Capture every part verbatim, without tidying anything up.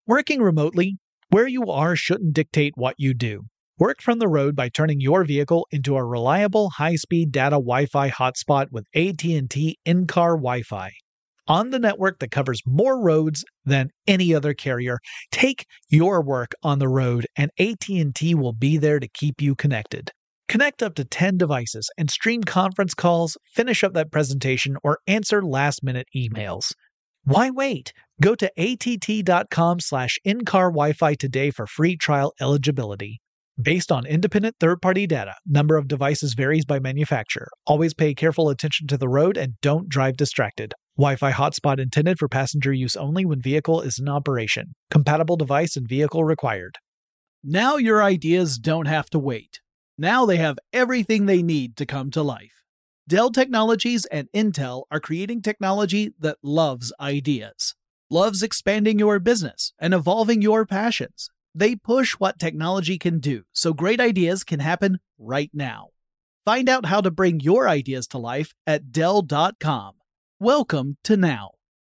Working remotely, where you are shouldn't dictate what you do. Work from the road by turning your vehicle into a reliable high-speed data Wi-Fi hotspot with A T and T in-car Wi-Fi. On the network that covers more roads than any other carrier, take your work on the road and A T and T will be there to keep you connected. Connect up to ten devices and stream conference calls, finish up that presentation, or answer last-minute emails. Why wait? Go to att.com slash in-car Wi-Fi today for free trial eligibility. Based on independent third-party data, number of devices varies by manufacturer. Always pay careful attention to the road and don't drive distracted. Wi-Fi hotspot intended for passenger use only when vehicle is in operation. Compatible device and vehicle required. Now your ideas don't have to wait. Now they have everything they need to come to life. Dell Technologies and Intel are creating technology that loves ideas, loves expanding your business and evolving your passions. They push what technology can do so great ideas can happen right now. Find out how to bring your ideas to life at Dell dot com. Welcome to Now.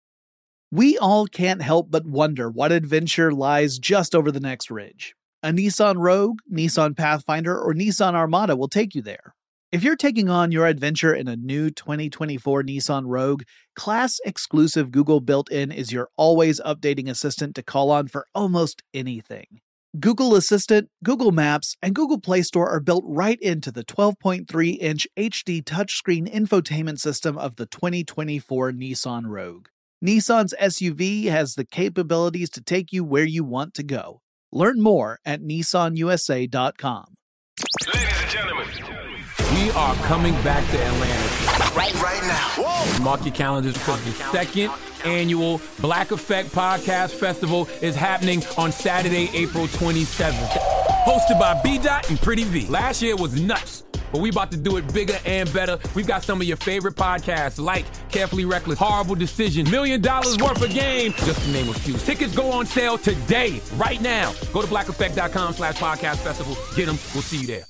We all can't help but wonder what adventure lies just over the next ridge. A Nissan Rogue, Nissan Pathfinder, or Nissan Armada will take you there. If you're taking on your adventure in a new twenty twenty-four Nissan Rogue, class-exclusive Google built-in is your always updating assistant to call on for almost anything. Google Assistant, Google Maps, and Google Play Store are built right into the twelve point three inch H D touchscreen infotainment system of the twenty twenty-four Nissan Rogue. Nissan's S U V has the capabilities to take you where you want to go. Learn more at Nissan U S A dot com. Ladies and gentlemen, we are coming back to Atlanta. Right, right now. Whoa. Mark your calendars because the second annual Black Effect Podcast Festival is happening on Saturday, April twenty-seventh. Hosted by B-Dot and Pretty V. Last year was nuts, but we about to do it bigger and better. We've got some of your favorite podcasts like Carefully Reckless, Horrible Decision, Million Dollars Worth of Game, just to name a few. Tickets go on sale today, right now. Go to blackeffect.com slash podcast festival. Get them. We'll see you there.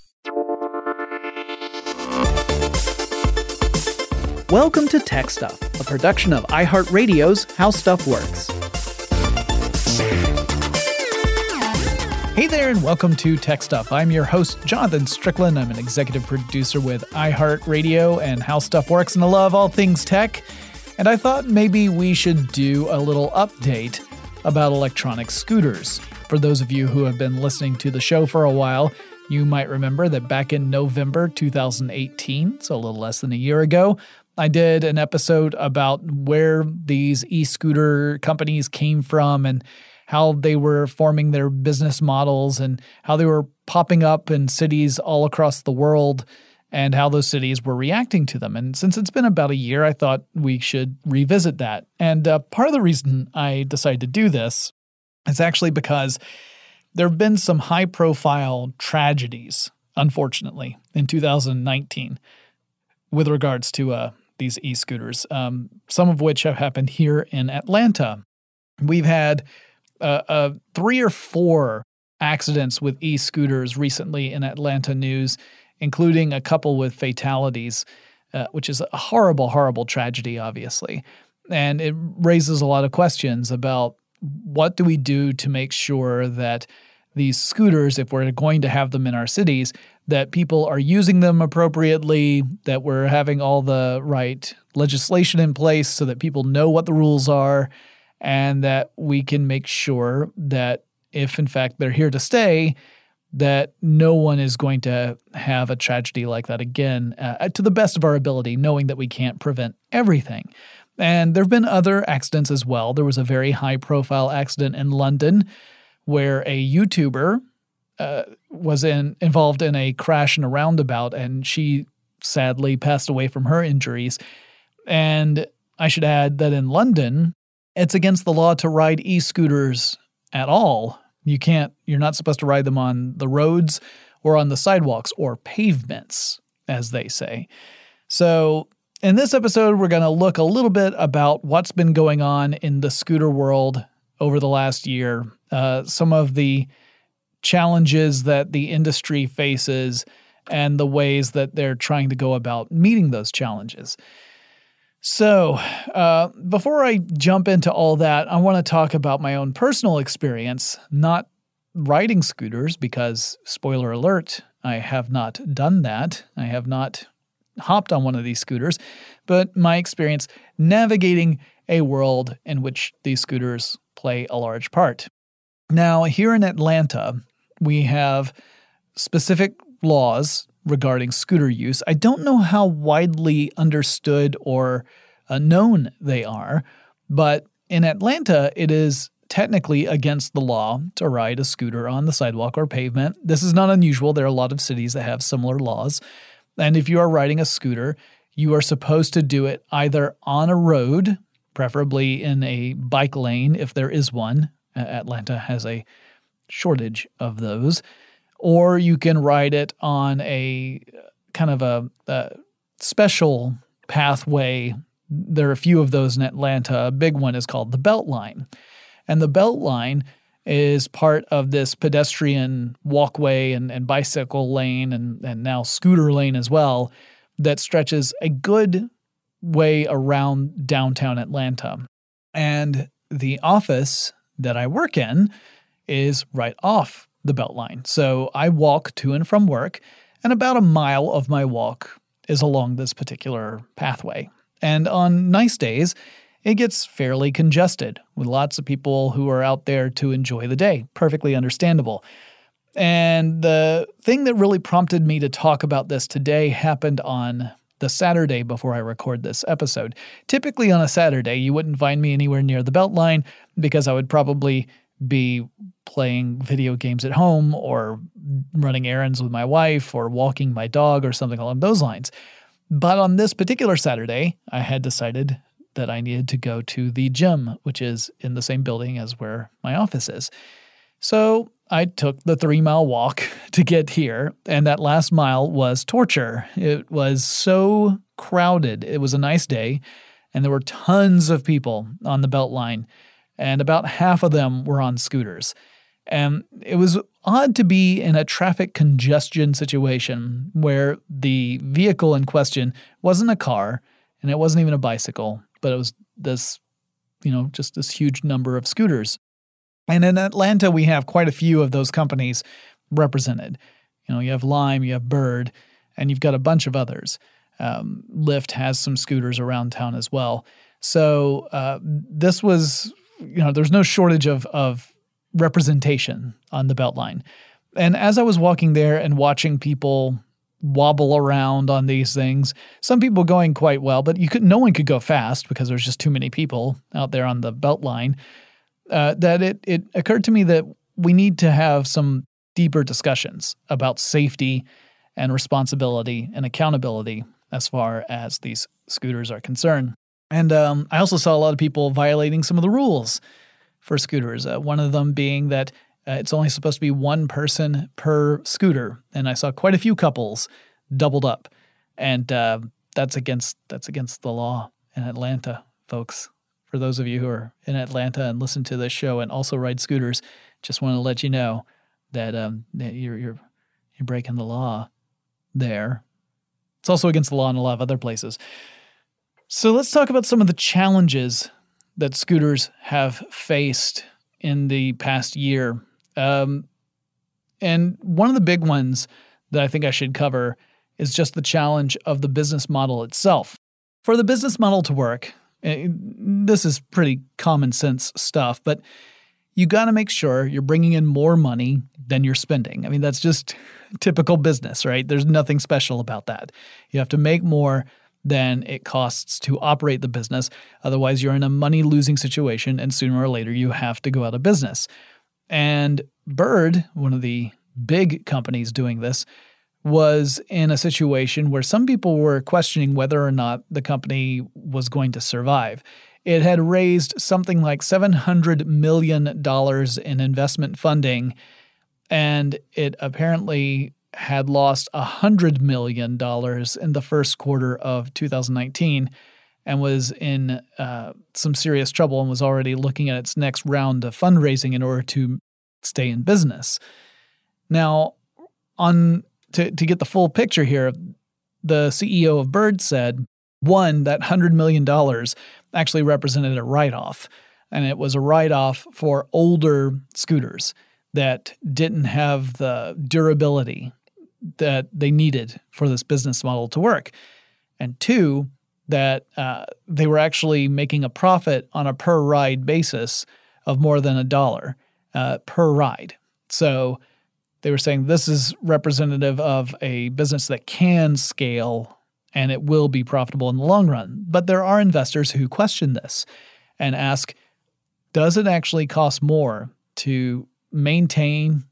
Welcome to Tech Stuff, a production of iHeartRadio's How Stuff Works. Hey there, and welcome to Tech Stuff. I'm your host, Jonathan Strickland. I'm an executive producer with iHeartRadio and How Stuff Works, and I love all things tech. And I thought maybe we should do a little update about electronic scooters. For those of you who have been listening to the show for a while, you might remember that back in November two thousand eighteen, so a little less than a year ago, I did an episode about where these e-scooter companies came from and how they were forming their business models and how they were popping up in cities all across the world and how those cities were reacting to them. And since it's been about a year, I thought we should revisit that. And uh, part of the reason I decided to do this is actually because there have been some high-profile tragedies, unfortunately, in two thousand nineteen with regards to uh, these e-scooters, um, some of which have happened here in Atlanta. We've had uh, uh, three or four accidents with e-scooters recently in Atlanta news, including a couple with fatalities, uh, which is a horrible, horrible tragedy, obviously. And it raises a lot of questions about what do we do to make sure that these scooters, if we're going to have them in our cities, that people are using them appropriately, that we're having all the right legislation in place so that people know what the rules are, and that we can make sure that if, in fact, they're here to stay, that no one is going to have a tragedy like that again, uh, to the best of our ability, knowing that we can't prevent everything. And there have been other accidents as well. There was a very high-profile accident in London where a YouTuber uh, was in, involved in a crash in a roundabout, and she sadly passed away from her injuries. And I should add that in London, it's against the law to ride e-scooters at all. You can't, you're not supposed to ride them on the roads or on the sidewalks or pavements, as they say. So in this episode, we're going to look a little bit about what's been going on in the scooter world over the last year, uh, some of the challenges that the industry faces and the ways that they're trying to go about meeting those challenges. So uh, before I jump into all that, I want to talk about my own personal experience, not riding scooters, because, spoiler alert, I have not done that. I have not hopped on one of these scooters, but my experience navigating a world in which these scooters play a large part. Now, here in Atlanta, we have specific laws regarding scooter use. I don't know how widely understood or uh, known they are, but in Atlanta, it is technically against the law to ride a scooter on the sidewalk or pavement. This is not unusual. There are a lot of cities that have similar laws. And if you are riding a scooter, you are supposed to do it either on a road, preferably in a bike lane if there is one. Uh, Atlanta has a shortage of those. Or you can ride it on a kind of a, a special pathway. There are a few of those in Atlanta. A big one is called the Beltline. And the Beltline is part of this pedestrian walkway and, and bicycle lane and, and now scooter lane as well that stretches a good way around downtown Atlanta. And the office that I work in is right off the Beltline. So I walk to and from work, and about a mile of my walk is along this particular pathway. And on nice days, it gets fairly congested with lots of people who are out there to enjoy the day. Perfectly understandable. And the thing that really prompted me to talk about this today happened on the Saturday before I record this episode. Typically on a Saturday, you wouldn't find me anywhere near the Beltline because I would probably be playing video games at home or running errands with my wife or walking my dog or something along those lines. But on this particular Saturday, I had decided that I needed to go to the gym, which is in the same building as where my office is. So I took the three-mile walk to get here, and that last mile was torture. It was so crowded. It was a nice day, and there were tons of people on the Beltline, and about half of them were on scooters. And it was odd to be in a traffic congestion situation where the vehicle in question wasn't a car, and it wasn't even a bicycle, but it was this, you know, just this huge number of scooters. And in Atlanta, we have quite a few of those companies represented. You know, you have Lime, you have Bird, and you've got a bunch of others. Um, Lyft has some scooters around town as well. So uh, this was, you know, there's no shortage of of representation on the Beltline. And as I was walking there and watching people wobble around on these things, some people going quite well, but you could no one could go fast because there's just too many people out there on the Beltline. Uh, that it it occurred to me that we need to have some deeper discussions about safety and responsibility and accountability as far as these scooters are concerned. And um, I also saw a lot of people violating some of the rules for scooters, uh, one of them being that uh, it's only supposed to be one person per scooter. And I saw quite a few couples doubled up. And uh, that's against that's against the law in Atlanta, folks. For those of you who are in Atlanta and listen to this show and also ride scooters, just want to let you know that, um, that you're you're you're breaking the law there. It's also against the law in a lot of other places. So let's talk about some of the challenges that scooters have faced in the past year. Um, and one of the big ones that I think I should cover is just the challenge of the business model itself. For the business model to work, this is pretty common sense stuff, but you got to make sure you're bringing in more money than you're spending. I mean, that's just typical business, right? There's nothing special about that. You have to make more than it costs to operate the business. Otherwise, you're in a money-losing situation, and sooner or later, you have to go out of business. And Bird, one of the big companies doing this, was in a situation where some people were questioning whether or not the company was going to survive. It had raised something like seven hundred million dollars in investment funding, and it apparently had lost one hundred million dollars in the first quarter of two thousand nineteen and was in uh, some serious trouble and was already looking at its next round of fundraising in order to stay in business. Now, on to, to get the full picture here, the C E O of Bird said One, that one hundred million dollars actually represented a write-off, and it was a write-off for older scooters that didn't have the durability that they needed for this business model to work. And two, that uh, they were actually making a profit on a per ride basis of more than a dollar uh, per ride. So they were saying this is representative of a business that can scale and it will be profitable in the long run. But there are investors who question this and ask, does it actually cost more to maintain,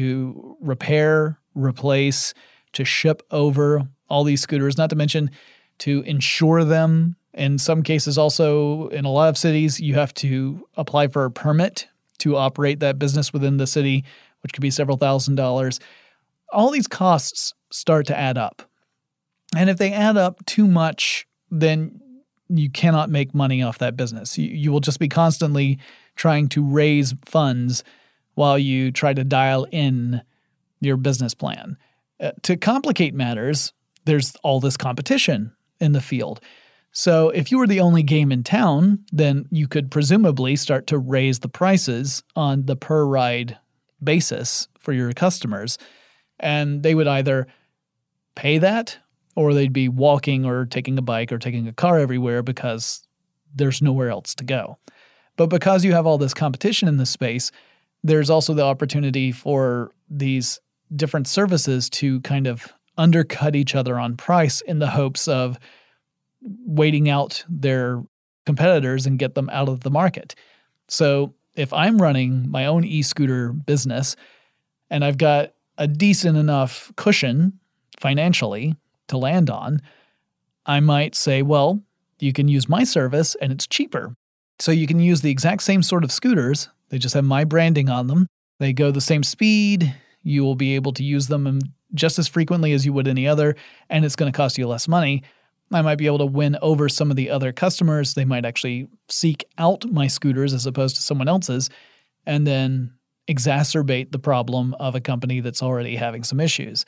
to repair, replace, to ship over all these scooters, not to mention to insure them? In some cases also, in a lot of cities, you have to apply for a permit to operate that business within the city, which could be several thousand dollars. All these costs start to add up. And if they add up too much, then you cannot make money off that business. You, you will just be constantly trying to raise funds while you try to dial in your business plan. Uh, to complicate matters, there's all this competition in the field. So if you were the only game in town, then you could presumably start to raise the prices on the per ride basis for your customers. And they would either pay that, or they'd be walking or taking a bike or taking a car everywhere because there's nowhere else to go. But because you have all this competition in this space, there's also the opportunity for these different services to kind of undercut each other on price in the hopes of waiting out their competitors and get them out of the market. So if I'm running my own e-scooter business and I've got a decent enough cushion financially to land on, I might say, well, you can use my service and it's cheaper. So you can use the exact same sort of scooters. They just have my branding on them. They go the same speed. You will be able to use them just as frequently as you would any other, and it's going to cost you less money. I might be able to win over some of the other customers. They might actually seek out my scooters as opposed to someone else's, and then exacerbate the problem of a company that's already having some issues.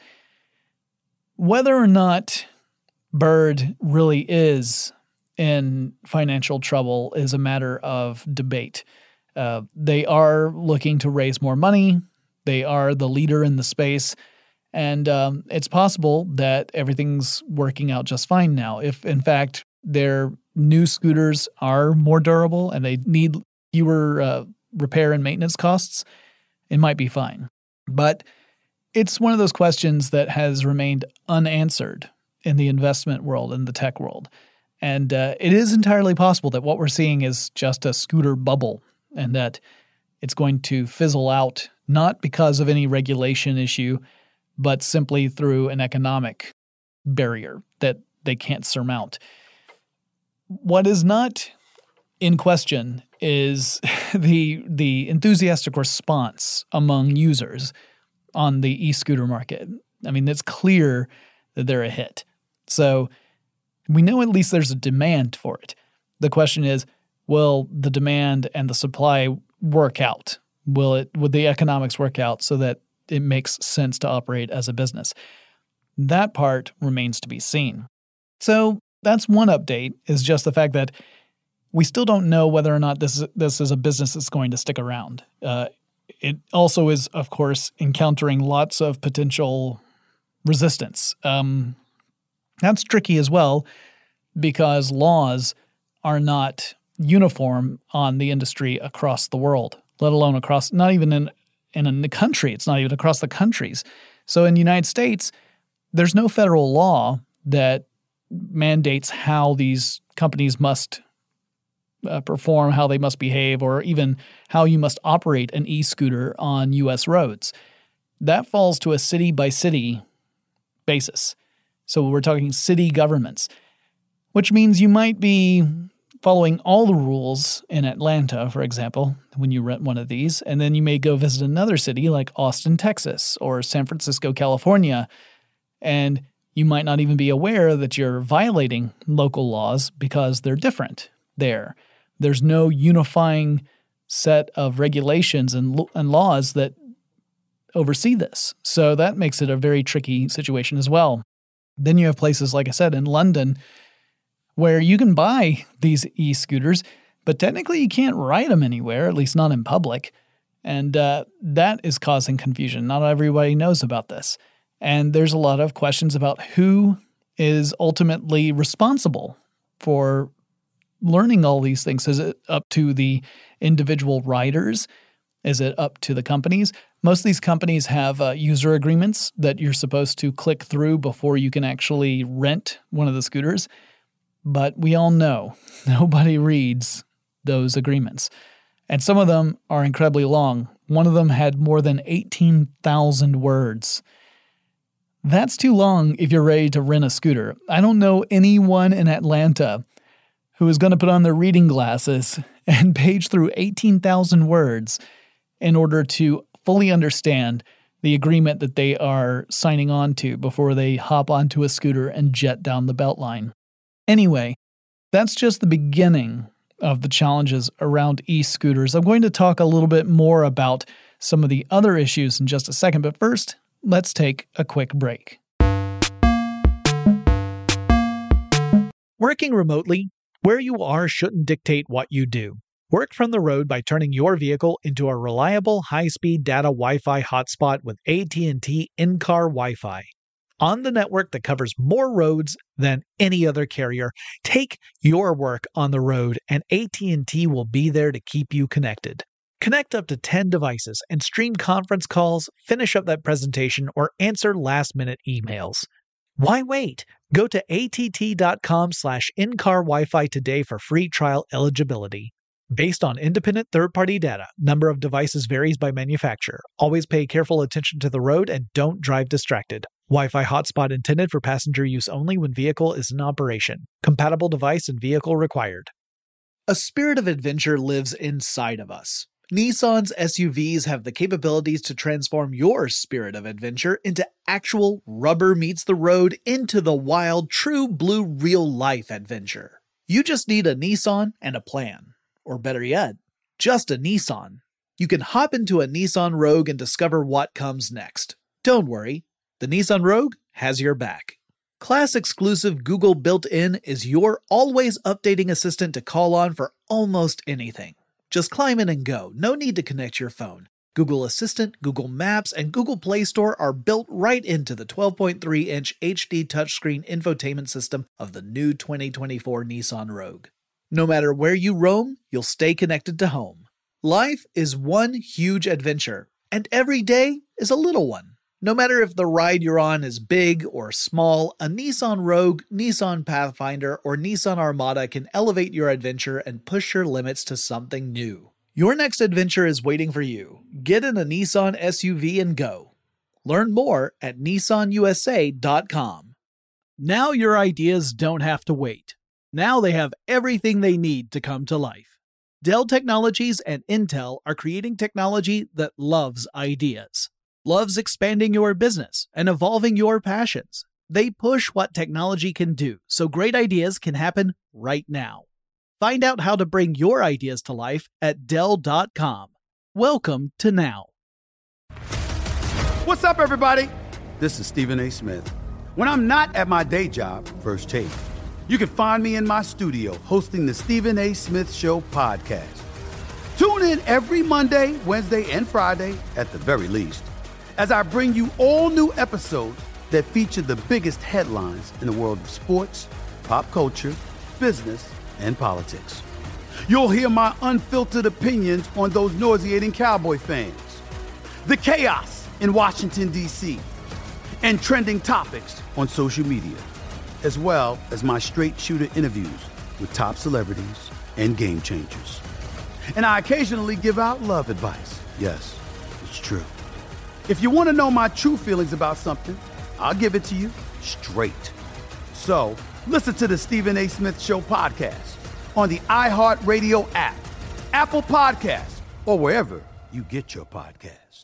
Whether or not Bird really is in financial trouble is a matter of debate. Uh, they are looking to raise more money. They are the leader in the space. And um, it's possible that everything's working out just fine now. If, in fact, their new scooters are more durable and they need fewer uh, repair and maintenance costs, it might be fine. But it's one of those questions that has remained unanswered in the investment world, in the tech world. And uh, it is entirely possible that what we're seeing is just a scooter bubble and that it's going to fizzle out, not because of any regulation issue, but simply through an economic barrier that they can't surmount. What is not in question is the the enthusiastic response among users on the e-scooter market. I mean, it's clear that they're a hit. So we know at least there's a demand for it. The question is, will the demand and the supply work out? Will it? Would the economics work out so that it makes sense to operate as a business? That part remains to be seen. So that's one update, is just the fact that we still don't know whether or not this is, this is a business that's going to stick around. Uh, it also is, of course, encountering lots of potential resistance. Um, that's tricky as well because laws are not uniform on the industry across the world, let alone across, not even in in the country. It's not even across the countries. So in the United States, there's no federal law that mandates how these companies must uh, perform, how they must behave, or even how you must operate an e-scooter on U S roads. That falls to a city-by-city basis. So we're talking city governments, which means you might be following all the rules in Atlanta, for example, when you rent one of these, and then you may go visit another city like Austin, Texas, or San Francisco, California, and you might not even be aware that you're violating local laws because they're different there. There's no unifying set of regulations and, and laws that oversee this. So that makes it a very tricky situation as well. Then you have places, like I said, in London, where you can buy these e-scooters, but technically you can't ride them anywhere, at least not in public. And uh, that is causing confusion. Not everybody knows about this. And there's a lot of questions about who is ultimately responsible for learning all these things. Is it up to the individual riders? Is it up to the companies? Most of these companies have uh, user agreements that you're supposed to click through before you can actually rent one of the scooters. But we all know nobody reads those agreements. And some of them are incredibly long. One of them had more than eighteen thousand words. That's too long if you're ready to rent a scooter. I don't know anyone in Atlanta who is going to put on their reading glasses and page through eighteen thousand words in order to fully understand the agreement that they are signing on to before they hop onto a scooter and jet down the Beltline. Anyway, that's just the beginning of the challenges around e-scooters. I'm going to talk a little bit more about some of the other issues in just a second, but first, let's take a quick break. Working remotely, where you are shouldn't dictate what you do. Work from the road by turning your vehicle into a reliable high-speed data Wi-Fi hotspot with A T and T in-car Wi-Fi. On the network that covers more roads than any other carrier, take your work on the road and A T and T will be there to keep you connected. Connect up to ten devices and stream conference calls, finish up that presentation, or answer last-minute emails. Why wait? Go to att.com slash in-car Wi-Fi today for free trial eligibility. Based on independent third-party data, number of devices varies by manufacturer. Always pay careful attention to the road and don't drive distracted. Wi-Fi hotspot intended for passenger use only when vehicle is in operation. Compatible device and vehicle required. A spirit of adventure lives inside of us. Nissan's S U Vs have the capabilities to transform your spirit of adventure into actual rubber meets the road into the wild, true blue real-life adventure. You just need a Nissan and a plan. Or better yet, just a Nissan. You can hop into a Nissan Rogue and discover what comes next. Don't worry, the Nissan Rogue has your back. Class-exclusive Google built-in is your always updating assistant to call on for almost anything. Just climb in and go, no need to connect your phone. Google Assistant, Google Maps, and Google Play Store are built right into the twelve point three inch H D touchscreen infotainment system of the new twenty twenty-four Nissan Rogue. No matter where you roam, you'll stay connected to home. Life is one huge adventure, and every day is a little one. No matter if the ride you're on is big or small, a Nissan Rogue, Nissan Pathfinder, or Nissan Armada can elevate your adventure and push your limits to something new. Your next adventure is waiting for you. Get in a Nissan S U V and go. Learn more at nissan u s a dot com. Now your ideas don't have to wait. Now they have everything they need to come to life. Dell Technologies and Intel are creating technology that loves ideas. Loves expanding your business and evolving your passions. They push what technology can do so great ideas can happen right now. Find out how to bring your ideas to life at dell dot com. Welcome to Now. What's up, everybody? This is Stephen A. Smith. When I'm not at my day job, First Take, you can find me in my studio hosting the Stephen A. Smith Show podcast. Tune in every Monday, Wednesday, and Friday, at the very least, as I bring you all new episodes that feature the biggest headlines in the world of sports, pop culture, business, and politics. You'll hear my unfiltered opinions on those nauseating Cowboy fans, the chaos in Washington, D C, and trending topics on social media, as well as my straight shooter interviews with top celebrities and game changers. And I occasionally give out love advice. Yes, it's true. If you want to know my true feelings about something, I'll give it to you straight. So listen to the Stephen A. Smith Show podcast on the iHeartRadio app, Apple Podcasts, or wherever you get your podcast.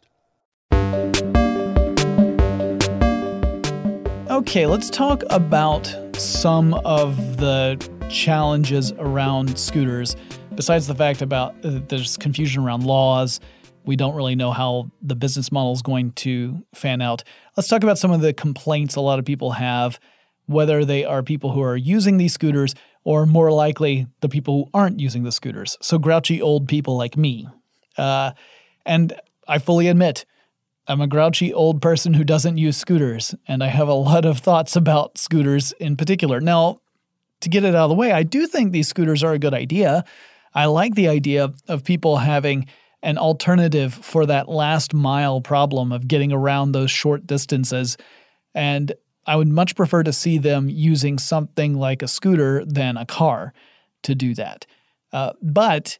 Okay, let's talk about some of the challenges around scooters. Besides the fact about uh, there's confusion around laws, we don't really know how the business model is going to fan out. Let's talk about some of the complaints a lot of people have, whether they are people who are using these scooters or more likely the people who aren't using the scooters. So grouchy old people like me. Uh, and I fully admit, I'm a grouchy old person who doesn't use scooters, and I have a lot of thoughts about scooters in particular. Now, to get it out of the way, I do think these scooters are a good idea. I like the idea of people having an alternative for that last mile problem of getting around those short distances. And I would much prefer to see them using something like a scooter than a car to do that. Uh, but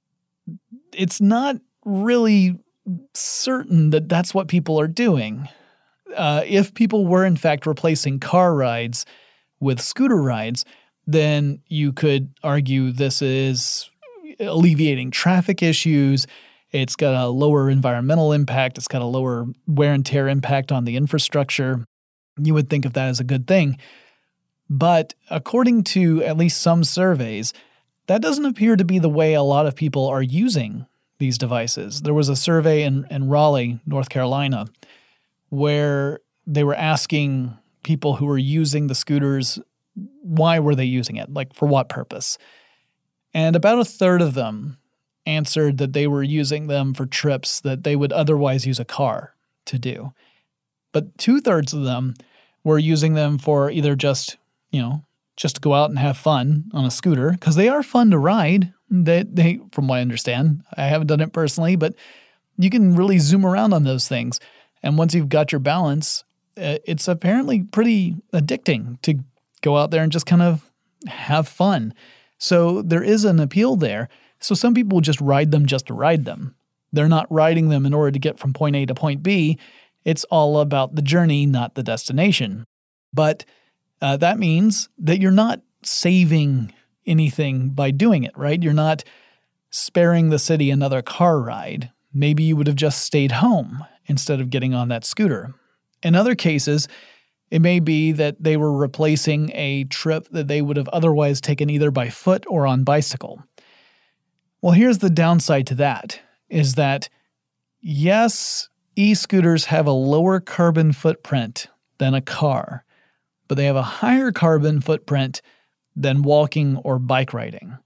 it's not really certain that that's what people are doing. Uh, if people were in fact replacing car rides with scooter rides, then you could argue this is alleviating traffic issues. It's got a lower environmental impact. It's got a lower wear and tear impact on the infrastructure. You would think of that as a good thing. But according to at least some surveys, that doesn't appear to be the way a lot of people are using these devices. There was a survey in, in Raleigh, North Carolina, where they were asking people who were using the scooters, why were they using it? Like, for what purpose? And about a third of them answered that they were using them for trips that they would otherwise use a car to do. But two-thirds of them were using them for either just, you know, just to go out and have fun on a scooter, because they are fun to ride. They, they, from what I understand, I haven't done it personally, but you can really zoom around on those things. And once you've got your balance, it's apparently pretty addicting to go out there and just kind of have fun. So there is an appeal there. So some people just ride them just to ride them. They're not riding them in order to get from point A to point B. It's all about the journey, not the destination. But uh, that means that you're not saving anything by doing it, right? You're not sparing the city another car ride. Maybe you would have just stayed home instead of getting on that scooter. In other cases, it may be that they were replacing a trip that they would have otherwise taken either by foot or on bicycle. Well, here's the downside to that, is that yes, e-scooters have a lower carbon footprint than a car, but they have a higher carbon footprint than walking or bike riding.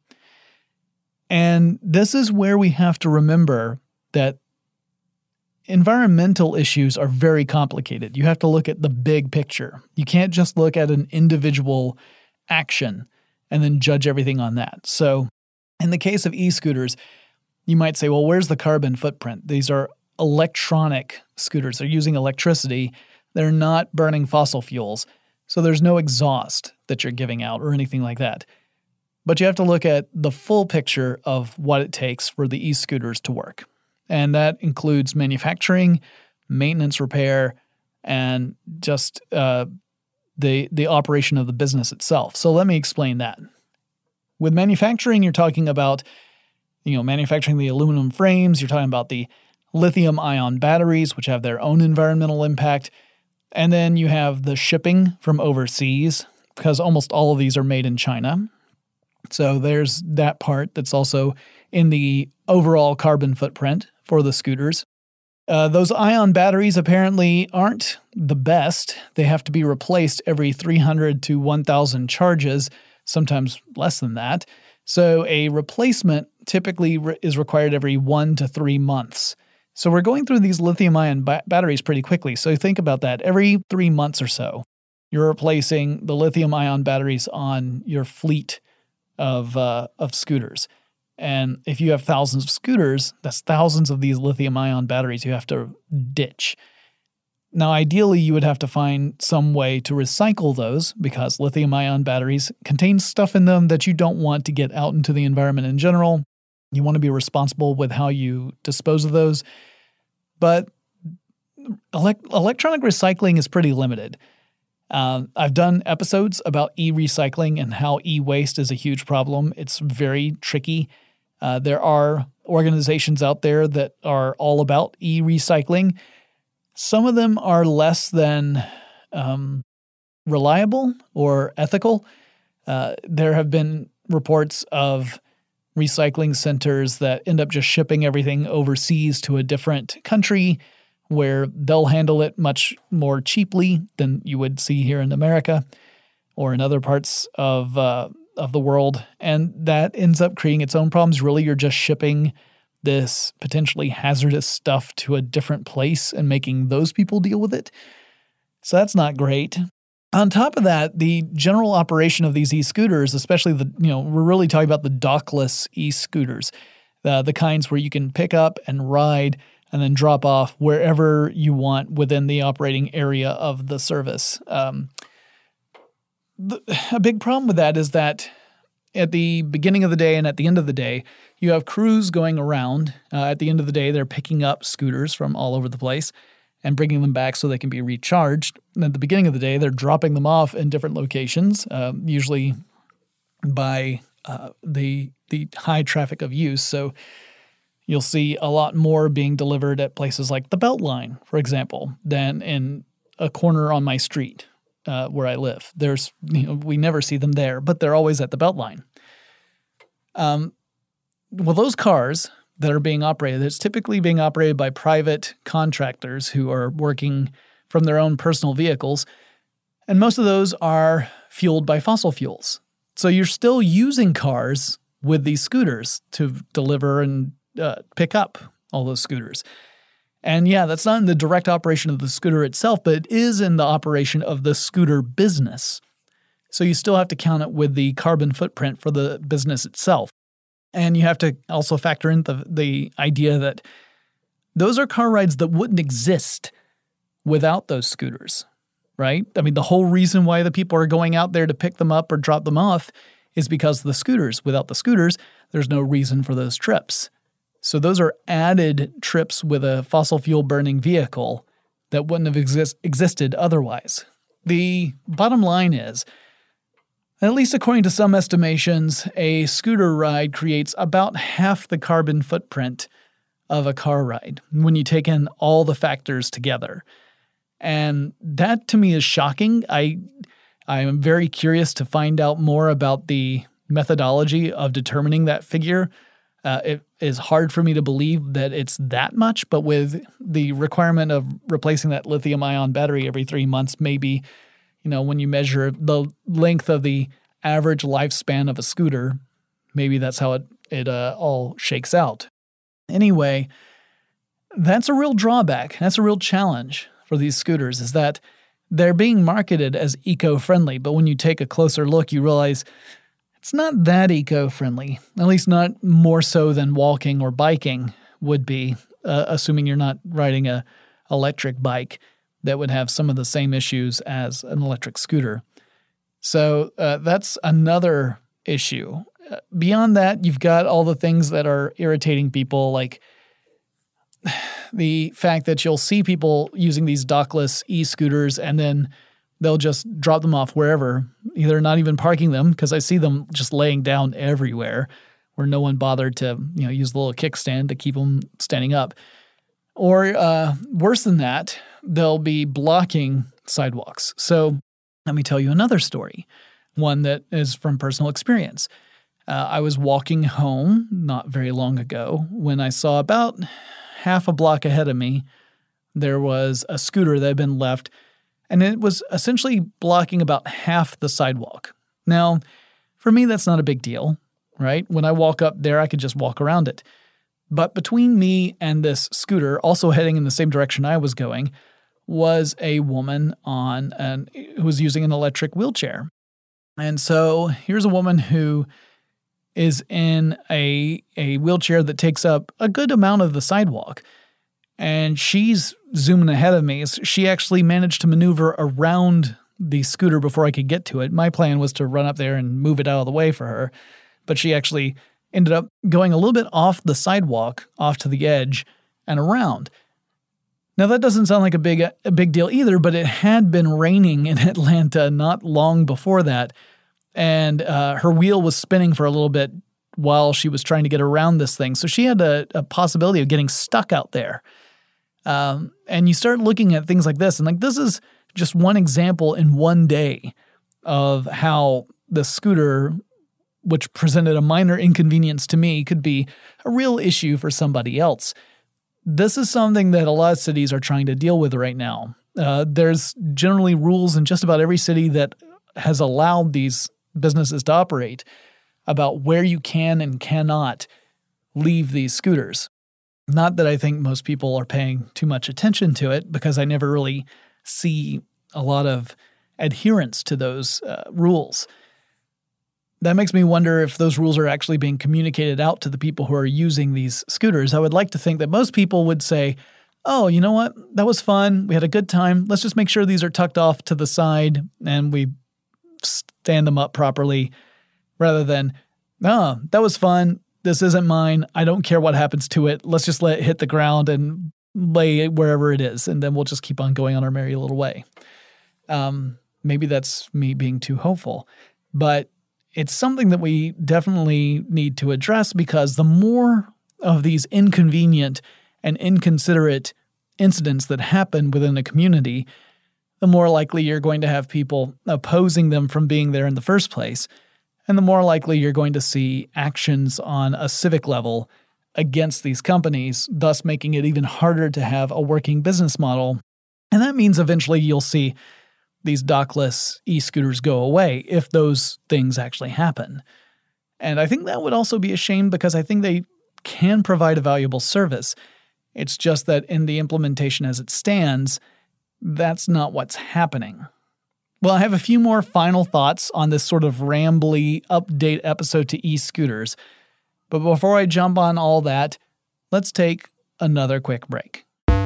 And this is where we have to remember that environmental issues are very complicated. You have to look at the big picture. You can't just look at an individual action and then judge everything on that. So in the case of e-scooters, you might say, well, where's the carbon footprint? These are electronic scooters. They're using electricity. They're not burning fossil fuels. So there's no exhaust that you're giving out or anything like that. But you have to look at the full picture of what it takes for the e-scooters to work. And that includes manufacturing, maintenance, repair, and just uh, the the operation of the business itself. So let me explain that. With manufacturing, you're talking about, you know, manufacturing the aluminum frames. You're talking about the lithium-ion batteries, which have their own environmental impact. And then you have the shipping from overseas, because almost all of these are made in China. So there's that part that's also in the overall carbon footprint for the scooters. Uh, those ion batteries apparently aren't the best. They have to be replaced every three hundred to one thousand charges, sometimes less than that. So a replacement typically re- is required every one to three months. So we're going through these lithium-ion ba- batteries pretty quickly. So think about that. Every three months or so, you're replacing the lithium-ion batteries on your fleet of uh, of scooters. And if you have thousands of scooters, that's thousands of these lithium-ion batteries you have to ditch. Now, ideally, you would have to find some way to recycle those, because lithium-ion batteries contain stuff in them that you don't want to get out into the environment in general. You want to be responsible with how you dispose of those. But elect- electronic recycling is pretty limited. Uh, I've done episodes about e-recycling and how e-waste is a huge problem. It's very tricky. Uh, there are organizations out there that are all about e-recycling. Some of them are less than um, reliable or ethical. Uh, there have been reports of recycling centers that end up just shipping everything overseas to a different country where they'll handle it much more cheaply than you would see here in America or in other parts of uh, of the world, and that ends up creating its own problems. Really, you're just shipping this potentially hazardous stuff to a different place and making those people deal with it. So that's not great. On top of that, the general operation of these e-scooters, especially the, you know, we're really talking about the dockless e-scooters, the, the kinds where you can pick up and ride and then drop off wherever you want within the operating area of the service. Um, the, a big problem with that is that at the beginning of the day and at the end of the day, you have crews going around. Uh, at the end of the day, they're picking up scooters from all over the place and bringing them back so they can be recharged. And at the beginning of the day, they're dropping them off in different locations, uh, usually by uh, the the high traffic of use. So you'll see a lot more being delivered at places like the Beltline, for example, than in a corner on my street uh, where I live. There's, you know, we never see them there, but they're always at the Beltline. Um, well, those cars that are being operated, it's typically being operated by private contractors who are working from their own personal vehicles, and most of those are fueled by fossil fuels. So you're still using cars with these scooters to deliver and uh, pick up all those scooters. And yeah, that's not in the direct operation of the scooter itself, but it is in the operation of the scooter business. So you still have to count it with the carbon footprint for the business itself. And you have to also factor in the, the idea that those are car rides that wouldn't exist without those scooters, right? I mean, the whole reason why the people are going out there to pick them up or drop them off is because of the scooters. Without the scooters, there's no reason for those trips. So those are added trips with a fossil fuel burning vehicle that wouldn't have exist- existed otherwise. The bottom line is, at least according to some estimations, a scooter ride creates about half the carbon footprint of a car ride when you take in all the factors together. And that to me is shocking. I I am very curious to find out more about the methodology of determining that figure. Uh, it is hard for me to believe that it's that much, but with the requirement of replacing that lithium-ion battery every three months, maybe, you know, when you measure the length of the average lifespan of a scooter, maybe that's how it, it uh, all shakes out. Anyway, that's a real drawback. That's a real challenge for these scooters, is that they're being marketed as eco-friendly, but when you take a closer look, you realize it's not that eco-friendly, at least not more so than walking or biking would be, uh, assuming you're not riding a electric bike that would have some of the same issues as an electric scooter. So uh, that's another issue. Uh, beyond that, you've got all the things that are irritating people, like the fact that you'll see people using these dockless e-scooters and then they'll just drop them off wherever, either not even parking them, because I see them just laying down everywhere where no one bothered to, you know, use the little kickstand to keep them standing up. Or uh, worse than that, they'll be blocking sidewalks. So let me tell you another story, one that is from personal experience. Uh, I was walking home not very long ago when I saw about half a block ahead of me, there was a scooter that had been left, and it was essentially blocking about half the sidewalk. Now, for me, that's not a big deal, right? When I walk up there, I could just walk around it. But between me and this scooter, also heading in the same direction I was going, was a woman on an who was using an electric wheelchair. And so here's a woman who is in a a wheelchair that takes up a good amount of the sidewalk. And she's zooming ahead of me. She actually managed to maneuver around the scooter before I could get to it. My plan was to run up there and move it out of the way for her. But she actually ended up going a little bit off the sidewalk, off to the edge, and around. Now, that doesn't sound like a big a big deal either, but it had been raining in Atlanta not long before that, and uh, her wheel was spinning for a little bit while she was trying to get around this thing. So she had a, a possibility of getting stuck out there. Um, and you start looking at things like this, and like this is just one example in one day of how the scooter, which presented a minor inconvenience to me, could be a real issue for somebody else. This is something that a lot of cities are trying to deal with right now. Uh, there's generally rules in just about every city that has allowed these businesses to operate about where you can and cannot leave these scooters. Not that I think most people are paying too much attention to it, because I never really see a lot of adherence to those uh, rules. That makes me wonder if those rules are actually being communicated out to the people who are using these scooters. I would like to think that most people would say, oh, you know what? That was fun. We had a good time. Let's just make sure these are tucked off to the side and we stand them up properly, rather than, oh, that was fun. This isn't mine. I don't care what happens to it. Let's just let it hit the ground and lay it wherever it is, and then we'll just keep on going on our merry little way. Um, maybe that's me being too hopeful, but it's something that we definitely need to address, because the more of these inconvenient and inconsiderate incidents that happen within a community, the more likely you're going to have people opposing them from being there in the first place, and the more likely you're going to see actions on a civic level against these companies, thus making it even harder to have a working business model. And that means eventually you'll see these dockless e-scooters go away if those things actually happen. And I think that would also be a shame, because I think they can provide a valuable service. It's just that in the implementation as it stands, that's not what's happening. Well, I have a few more final thoughts on this sort of rambly update episode to e-scooters. But before I jump on all that, let's take another quick break.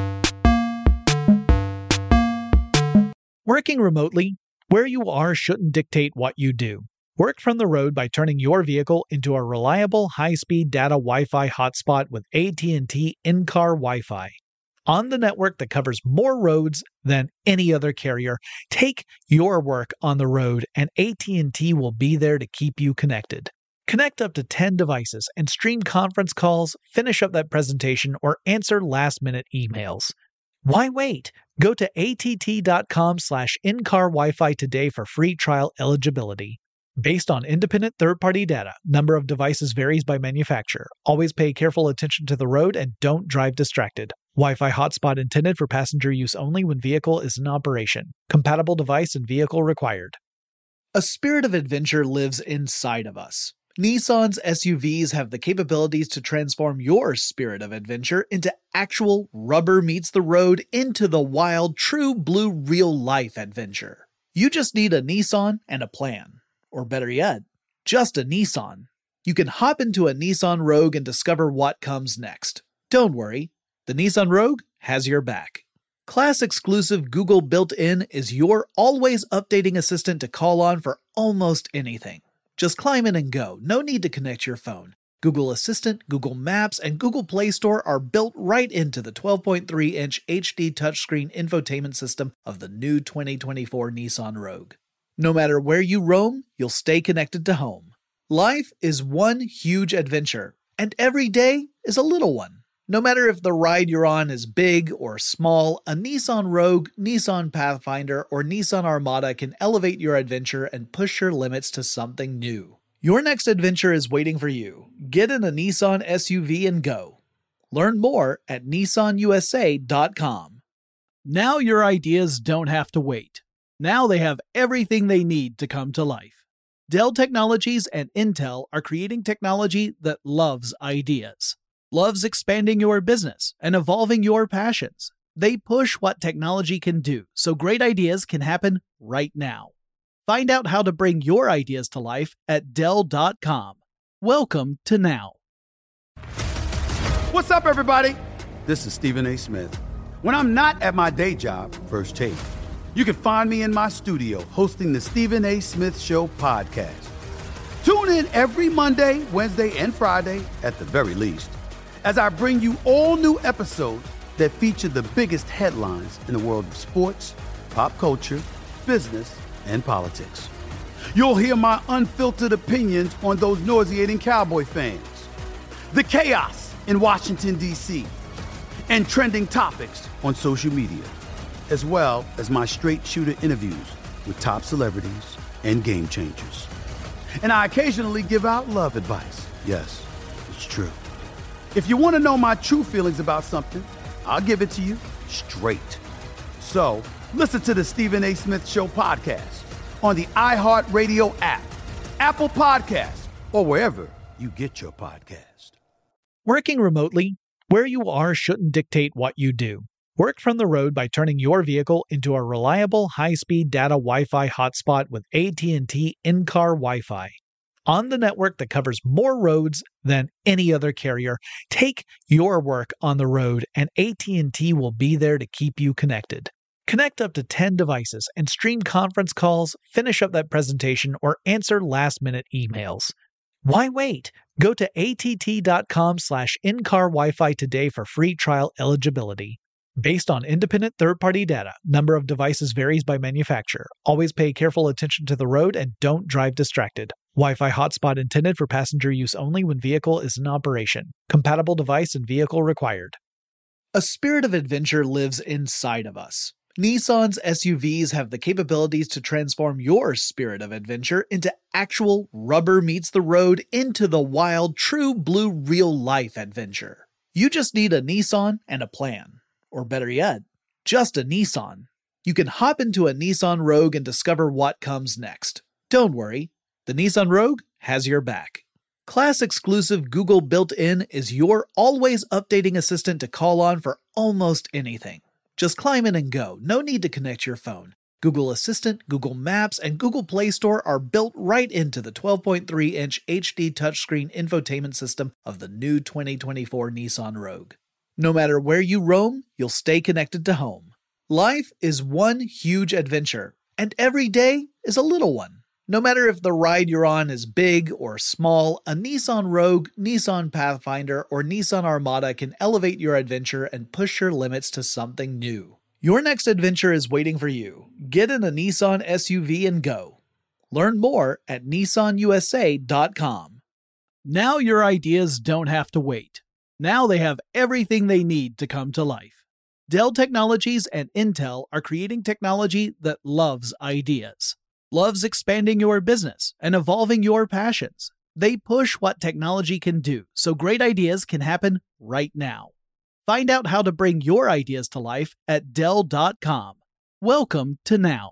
Working remotely, where you are shouldn't dictate what you do. Work from the road by turning your vehicle into a reliable high-speed data Wi-Fi hotspot with A T and T in-car Wi-Fi. On the network that covers more roads than any other carrier, take your work on the road, and A T and T will be there to keep you connected. Connect up to ten devices and stream conference calls, finish up that presentation, or answer last-minute emails. Why wait? Go to att.com slash in-car Wi-Fi today for free trial eligibility. Based on independent third-party data, number of devices varies by manufacturer. Always pay careful attention to the road and don't drive distracted. Wi-Fi hotspot intended for passenger use only when vehicle is in operation. Compatible device and vehicle required. A spirit of adventure lives inside of us. Nissan's S U Vs have the capabilities to transform your spirit of adventure into actual rubber meets the road, into the wild, true blue, real-life adventure. You just need a Nissan and a plan. Or better yet, just a Nissan. You can hop into a Nissan Rogue and discover what comes next. Don't worry, the Nissan Rogue has your back. Class-exclusive Google built-in is your always-updating assistant to call on for almost anything. Just climb in and go. No need to connect your phone. Google Assistant, Google Maps, and Google Play Store are built right into the twelve point three inch H D touchscreen infotainment system of the new twenty twenty-four Nissan Rogue. No matter where you roam, you'll stay connected to home. Life is one huge adventure, and every day is a little one. No matter if the ride you're on is big or small, a Nissan Rogue, Nissan Pathfinder, or Nissan Armada can elevate your adventure and push your limits to something new. Your next adventure is waiting for you. Get in a Nissan S U V and go. Learn more at nissan u s a dot com. Now your ideas don't have to wait. Now they have everything they need to come to life. Dell Technologies and Intel are creating technology that loves ideas. Loves expanding your business and evolving your passions. They push what technology can do, so great ideas can happen right now. Find out how to bring your ideas to life at dell dot com. Welcome to now. What's up, everybody? This is Stephen A. Smith. When I'm not at my day job, First Take, you can find me in my studio hosting the Stephen A. Smith Show podcast. Tune in every Monday, Wednesday, and Friday, at the very least, as I bring you all new episodes that feature the biggest headlines in the world of sports, pop culture, business, and politics. You'll hear my unfiltered opinions on those nauseating Cowboy fans, the chaos in Washington, D C, and trending topics on social media, as well as my straight shooter interviews with top celebrities and game changers. And I occasionally give out love advice. Yes, it's true. If you want to know my true feelings about something, I'll give it to you straight. So listen to the Stephen A. Smith Show podcast on the iHeartRadio app, Apple Podcasts, or wherever you get your podcast. Working remotely, where you are shouldn't dictate what you do. Work from the road by turning your vehicle into a reliable high-speed data Wi-Fi hotspot with A T and T in-car Wi-Fi. On the network that covers more roads than any other carrier, take your work on the road and A T and T will be there to keep you connected. Connect up to ten devices and stream conference calls, finish up that presentation, or answer last-minute emails. Why wait? Go to att.com slash in-car Wi-Fi today for free trial eligibility. Based on independent third-party data, number of devices varies by manufacturer. Always pay careful attention to the road and don't drive distracted. Wi-Fi hotspot intended for passenger use only when vehicle is in operation. Compatible device and vehicle required. A spirit of adventure lives inside of us. Nissan's S U Vs have the capabilities to transform your spirit of adventure into actual rubber meets the road into the wild, true blue real-life adventure. You just need a Nissan and a plan. Or better yet, just a Nissan. You can hop into a Nissan Rogue and discover what comes next. Don't worry, the Nissan Rogue has your back. Class-exclusive Google built-in is your always updating assistant to call on for almost anything. Just climb in and go. No need to connect your phone. Google Assistant, Google Maps, and Google Play Store are built right into the twelve point three inch H D touchscreen infotainment system of the new twenty twenty-four Nissan Rogue. No matter where you roam, you'll stay connected to home. Life is one huge adventure, and every day is a little one. No matter if the ride you're on is big or small, a Nissan Rogue, Nissan Pathfinder, or Nissan Armada can elevate your adventure and push your limits to something new. Your next adventure is waiting for you. Get in a Nissan S U V and go. Learn more at nissan u s a dot com. Now your ideas don't have to wait. Now they have everything they need to come to life. Dell Technologies and Intel are creating technology that loves ideas. Loves expanding your business and evolving your passions. They push what technology can do, so great ideas can happen right now. Find out how to bring your ideas to life at dell dot com. Welcome to now.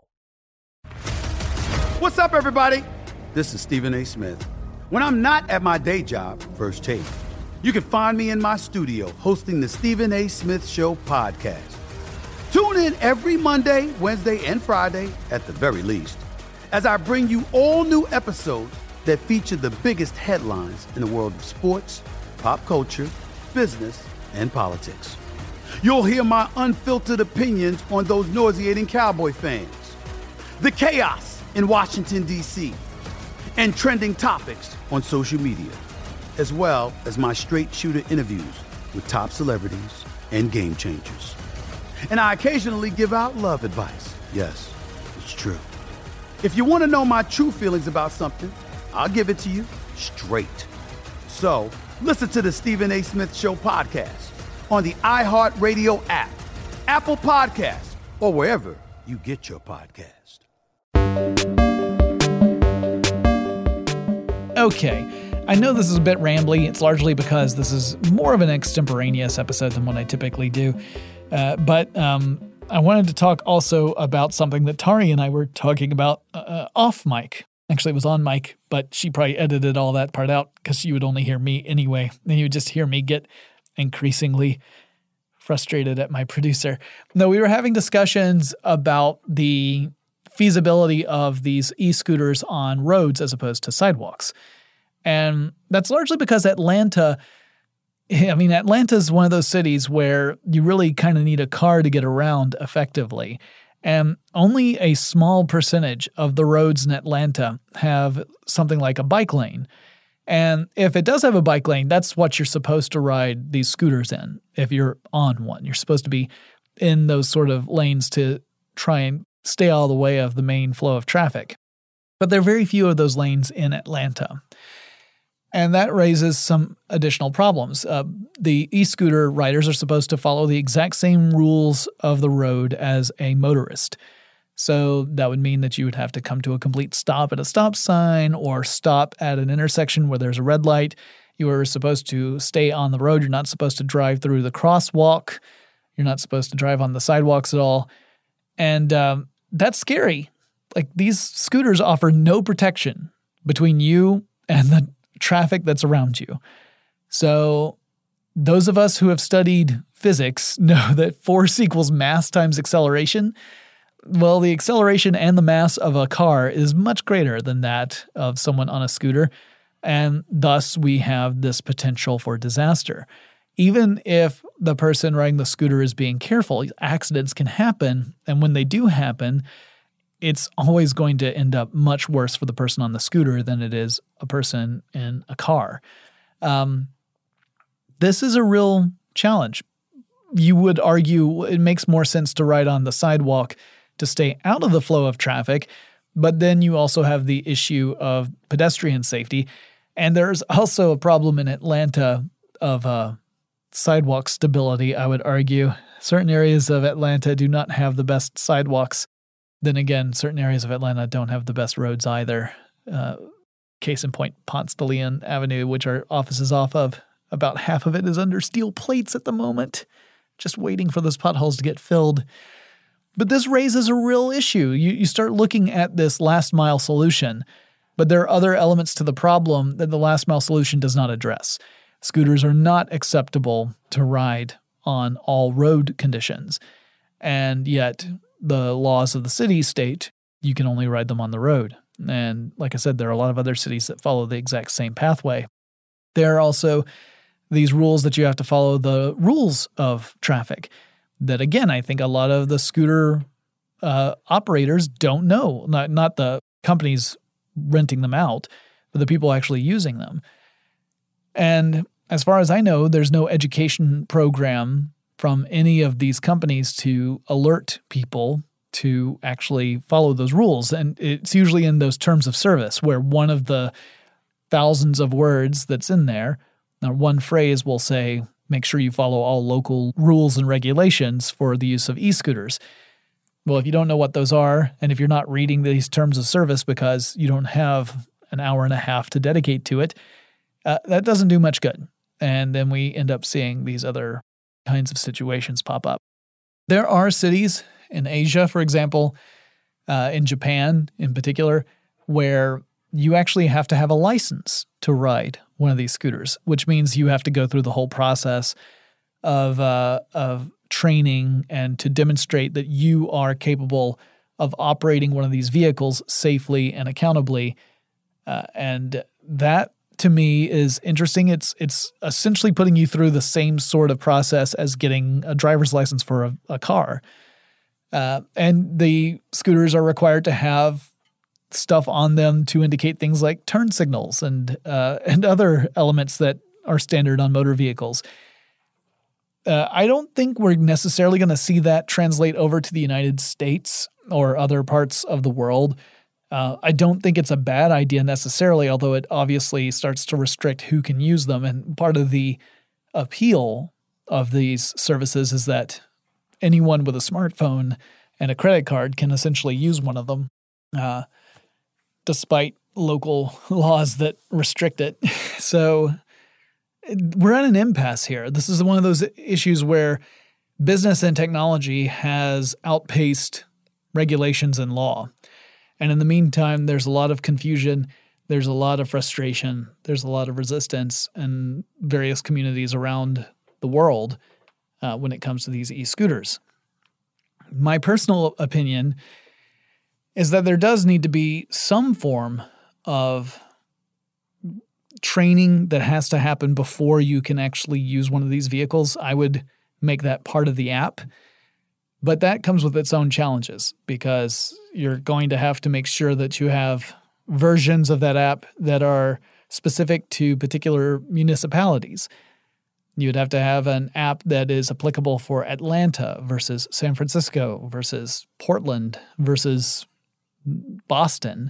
What's up, everybody? This is Stephen A. Smith. When I'm not at my day job, First Take, you can find me in my studio hosting the Stephen A. Smith Show podcast. Tune in every Monday, Wednesday, and Friday, at the very least, as I bring you all new episodes that feature the biggest headlines in the world of sports, pop culture, business, and politics. You'll hear my unfiltered opinions on those nauseating Cowboy fans, the chaos in Washington, D C, and trending topics on social media, as well as my straight shooter interviews with top celebrities and game changers. And I occasionally give out love advice. Yes, it's true. If you want to know my true feelings about something, I'll give it to you straight. So, listen to the Stephen A. Smith Show podcast on the iHeartRadio app, Apple Podcasts, or wherever you get your podcast. Okay, I know this is a bit rambly. It's largely because this is more of an extemporaneous episode than what I typically do. Uh, but um, I wanted to talk also about something that Tari and I were talking about uh, off mic. Actually, it was on mic, but she probably edited all that part out because you would only hear me anyway. And you would just hear me get increasingly frustrated at my producer. No, we were having discussions about the feasibility of these e-scooters on roads as opposed to sidewalks. And that's largely because Atlanta, I mean, Atlanta is one of those cities where you really kind of need a car to get around effectively. And only a small percentage of the roads in Atlanta have something like a bike lane. And if it does have a bike lane, that's what you're supposed to ride these scooters in if you're on one. You're supposed to be in those sort of lanes to try and stay out of the way of the main flow of traffic. But there are very few of those lanes in Atlanta. And that raises some additional problems. Uh, the e-scooter riders are supposed to follow the exact same rules of the road as a motorist. So that would mean that you would have to come to a complete stop at a stop sign or stop at an intersection where there's a red light. You are supposed to stay on the road. You're not supposed to drive through the crosswalk. You're not supposed to drive on the sidewalks at all. And um, that's scary. Like, these scooters offer no protection between you and the traffic that's around you. So those of us who have studied physics know that force equals mass times acceleration. Well, the acceleration and the mass of a car is much greater than that of someone on a scooter, and thus we have this potential for disaster. Even if the person riding the scooter is being careful, accidents can happen, and when they do happen, it's always going to end up much worse for the person on the scooter than it is a person in a car. Um, this is a real challenge. You would argue it makes more sense to ride on the sidewalk to stay out of the flow of traffic, but then you also have the issue of pedestrian safety. And there's also a problem in Atlanta of uh, sidewalk stability, I would argue. Certain areas of Atlanta do not have the best sidewalks. Then again, certain areas of Atlanta don't have the best roads either. Uh, case in point, Ponce de Leon Avenue, which our office is off of, about half of it is under steel plates at the moment, just waiting for those potholes to get filled. But this raises a real issue. You, you start looking at this last mile solution, but there are other elements to the problem that the last mile solution does not address. Scooters are not acceptable to ride on all road conditions, and yet the laws of the city state you can only ride them on the road. And like I said, there are a lot of other cities that follow the exact same pathway. There are also these rules that you have to follow the rules of traffic that, again, I think a lot of the scooter uh, operators don't know, not, not the companies renting them out, but the people actually using them. And as far as I know, there's no education program from any of these companies to alert people to actually follow those rules. And it's usually in those terms of service where one of the thousands of words that's in there, or one phrase will say, make sure you follow all local rules and regulations for the use of e-scooters. Well, if you don't know what those are, and if you're not reading these terms of service because you don't have an hour and a half to dedicate to it, uh, that doesn't do much good. And then we end up seeing these other kinds of situations pop up. There are cities in Asia, for example, uh, in Japan in particular, where you actually have to have a license to ride one of these scooters, which means you have to go through the whole process of uh, of training and to demonstrate that you are capable of operating one of these vehicles safely and accountably. Uh, and that, to me, is interesting. It's it's essentially putting you through the same sort of process as getting a driver's license for a, a car. Uh, and the scooters are required to have stuff on them to indicate things like turn signals and uh, and other elements that are standard on motor vehicles. Uh, I don't think we're necessarily going to see that translate over to the United States or other parts of the world. Uh, I don't think it's a bad idea necessarily, although it obviously starts to restrict who can use them. And part of the appeal of these services is that anyone with a smartphone and a credit card can essentially use one of them, uh, despite local laws that restrict it. So we're at an impasse here. This is one of those issues where business and technology has outpaced regulations and law. And in the meantime, there's a lot of confusion, there's a lot of frustration, there's a lot of resistance in various communities around the world uh, when it comes to these e-scooters. My personal opinion is that there does need to be some form of training that has to happen before you can actually use one of these vehicles. I would make that part of the app. But that comes with its own challenges because you're going to have to make sure that you have versions of that app that are specific to particular municipalities. You'd have to have an app that is applicable for Atlanta versus San Francisco versus Portland versus Boston.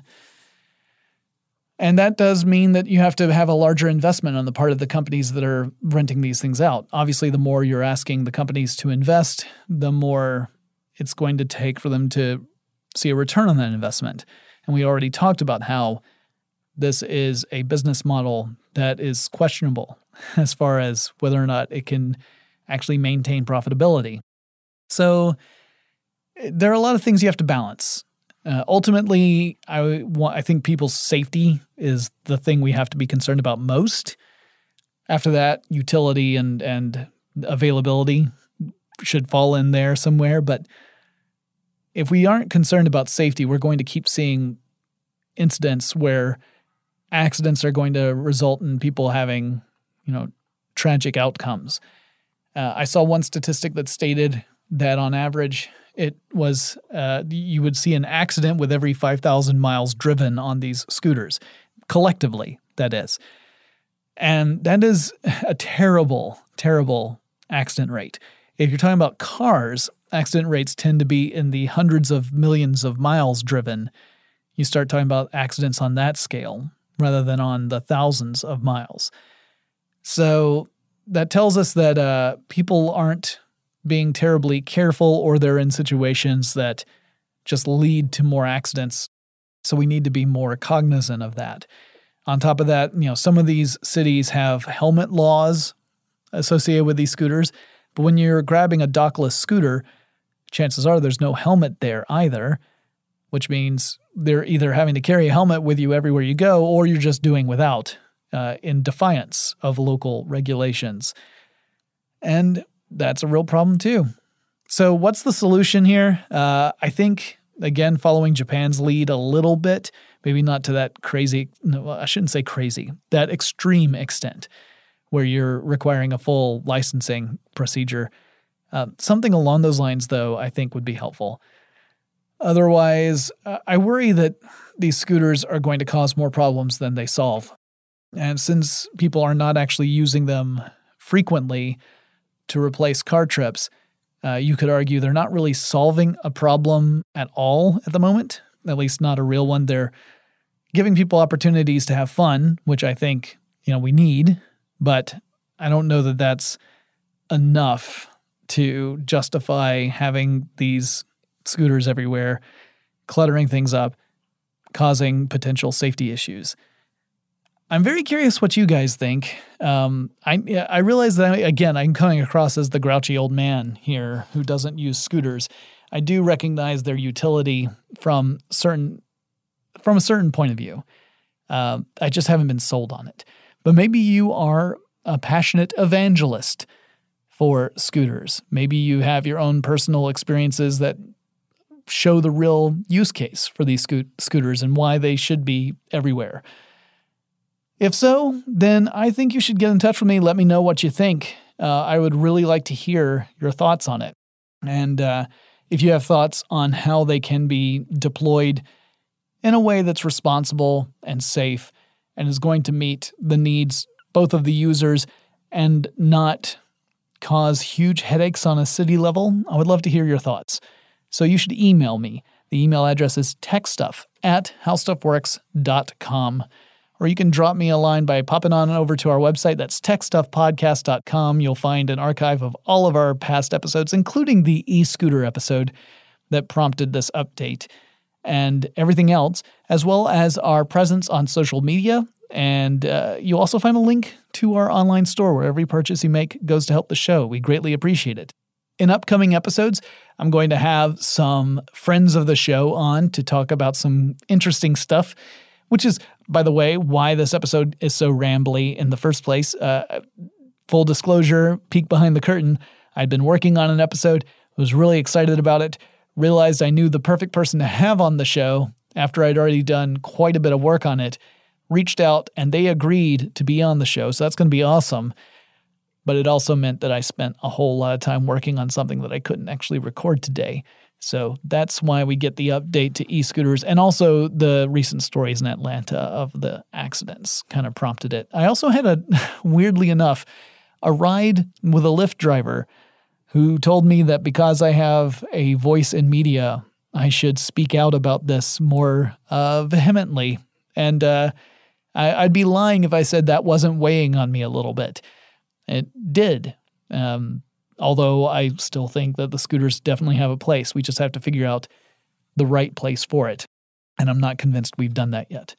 And that does mean that you have to have a larger investment on the part of the companies that are renting these things out. Obviously, the more you're asking the companies to invest, the more it's going to take for them to see a return on that investment. And we already talked about how this is a business model that is questionable as far as whether or not it can actually maintain profitability. So there are a lot of things you have to balance. Uh, ultimately, I want, I think people's safety is the thing we have to be concerned about most. After that, utility and, and availability should fall in there somewhere. But if we aren't concerned about safety, we're going to keep seeing incidents where accidents are going to result in people having, you know, tragic outcomes. Uh, I saw one statistic that stated that on average, it was uh, you would see an accident with every five thousand miles driven on these scooters, collectively, that is. And that is a terrible, terrible accident rate. If you're talking about cars, accident rates tend to be in the hundreds of millions of miles driven. You start talking about accidents on that scale rather than on the thousands of miles. So that tells us that uh, people aren't being terribly careful, or they're in situations that just lead to more accidents. So we need to be more cognizant of that. On top of that, you know, some of these cities have helmet laws associated with these scooters, but when you're grabbing a dockless scooter, chances are there's no helmet there either, which means they're either having to carry a helmet with you everywhere you go, or you're just doing without uh, in defiance of local regulations. And that's a real problem too. So what's the solution here? Uh, I think, again, following Japan's lead a little bit, maybe not to that crazy, no, I shouldn't say crazy, that extreme extent where you're requiring a full licensing procedure. Uh, something along those lines, though, I think would be helpful. Otherwise, uh, I worry that these scooters are going to cause more problems than they solve. And since people are not actually using them frequently to replace car trips, uh, you could argue they're not really solving a problem at all at the moment, at least not a real one. They're giving people opportunities to have fun, which I think, you know, we need, but I don't know that that's enough to justify having these scooters everywhere, cluttering things up, causing potential safety issues. I'm very curious what you guys think. Um, I I realize that, I, again, I'm coming across as the grouchy old man here who doesn't use scooters. I do recognize their utility from certain from a certain point of view. Uh, I just haven't been sold on it. But maybe you are a passionate evangelist for scooters. Maybe you have your own personal experiences that show the real use case for these sco- scooters and why they should be everywhere. If so, then I think you should get in touch with me. Let me know what you think. Uh, I would really like to hear your thoughts on it. And uh, if you have thoughts on how they can be deployed in a way that's responsible and safe and is going to meet the needs both of the users and not cause huge headaches on a city level, I would love to hear your thoughts. So you should email me. The email address is techstuff at howstuffworks dot com. Or you can drop me a line by popping on over to our website. That's tech stuff podcast dot com. You'll find an archive of all of our past episodes, including the e-scooter episode that prompted this update, and everything else, as well as our presence on social media. And uh, you'll also find a link to our online store where every purchase you make goes to help the show. We greatly appreciate it. In upcoming episodes, I'm going to have some friends of the show on to talk about some interesting stuff, which is, by the way, why this episode is so rambly in the first place. Uh, full disclosure, peek behind the curtain, I'd been working on an episode, was really excited about it, realized I knew the perfect person to have on the show after I'd already done quite a bit of work on it, reached out, and they agreed to be on the show, so that's going to be awesome. But it also meant that I spent a whole lot of time working on something that I couldn't actually record today. So that's why we get the update to e-scooters, and also the recent stories in Atlanta of the accidents kind of prompted it. I also had a, weirdly enough, a ride with a Lyft driver who told me that because I have a voice in media, I should speak out about this more uh, vehemently. And uh, I, I'd be lying if I said that wasn't weighing on me a little bit. It did. Um, although I still think that the scooters definitely have a place. We just have to figure out the right place for it. And I'm not convinced we've done that yet.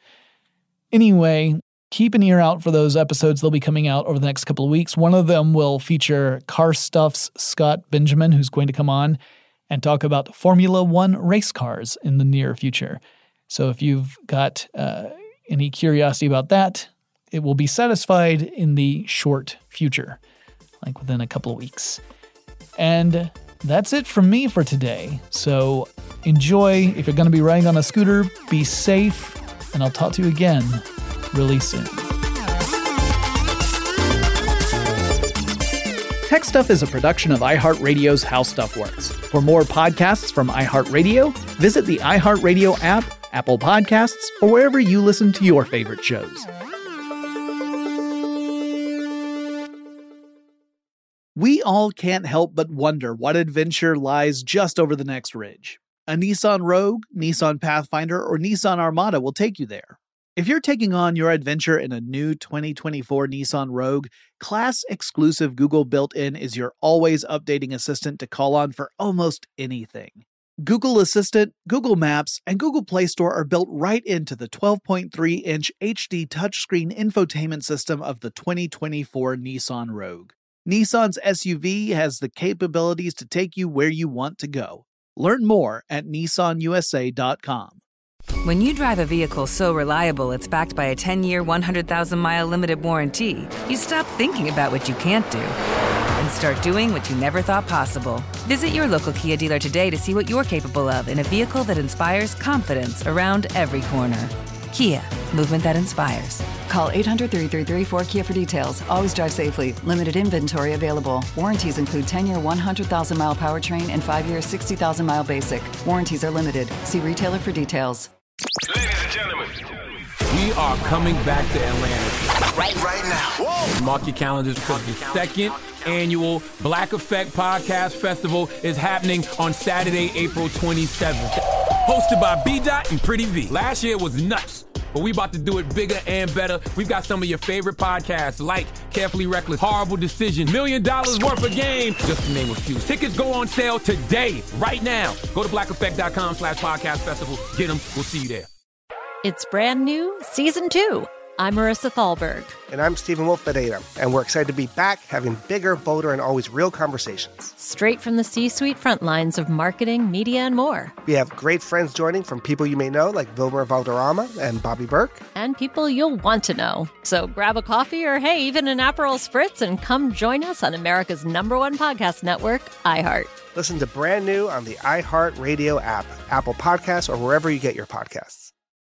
Anyway, keep an ear out for those episodes. They'll be coming out over the next couple of weeks. One of them will feature Car Stuff's Scott Benjamin, who's going to come on and talk about Formula One race cars in the near future. So if you've got uh, any curiosity about that, it will be satisfied in the short future, like within a couple of weeks. And that's it from me for today. So enjoy. If you're going to be riding on a scooter, be safe, and I'll talk to you again really soon. Tech Stuff is a production of iHeartRadio's How Stuff Works. For more podcasts from iHeartRadio, visit the iHeartRadio app, Apple Podcasts, or wherever you listen to your favorite shows. We all can't help but wonder what adventure lies just over the next ridge. A Nissan Rogue, Nissan Pathfinder, or Nissan Armada will take you there. If you're taking on your adventure in a new twenty twenty-four Nissan Rogue, class-exclusive Google built-in is your always updating assistant to call on for almost anything. Google Assistant, Google Maps, and Google Play Store are built right into the twelve point three inch H D touchscreen infotainment system of the twenty twenty-four Nissan Rogue. Nissan's S U V has the capabilities to take you where you want to go. Learn more at Nissan U S A dot com. When you drive a vehicle so reliable it's backed by a ten-year, one hundred thousand mile limited warranty, you stop thinking about what you can't do and start doing what you never thought possible. Visit your local Kia dealer today to see what you're capable of in a vehicle that inspires confidence around every corner. Kia, movement that inspires. Call eight hundred, three three three, four K I A for details. Always drive safely. Limited inventory available. Warranties include ten-year, one hundred thousand mile powertrain and five-year, sixty thousand mile basic. Warranties are limited. See retailer for details. Ladies and gentlemen, We are coming back to Atlanta. right, right now. Whoa. Mark your calendars because the second annual Black Effect Podcast Festival is happening on Saturday, April twenty-seventh. Hosted by B-Dot and Pretty V. Last year was nuts, but we about to do it bigger and better. We've got some of your favorite podcasts like Carefully Reckless, Horrible Decision, Million Dollars Worth of Game, just to name a few. Tickets go on sale today, right now. Go to black effect dot com slash podcast festival. Get them. We'll see you there. It's brand new, season two. I'm Marissa Thalberg. And I'm Stephen Wolf Bedeta, and we're excited to be back having bigger, bolder, and always real conversations. Straight from the C-suite front lines of marketing, media, and more. We have great friends joining from people you may know, like Vilmer Valderrama and Bobby Burke. And people you'll want to know. So grab a coffee or, hey, even an Aperol Spritz and come join us on America's number one podcast network, iHeart. Listen to Brand New on the iHeartRadio app, Apple Podcasts, or wherever you get your podcasts.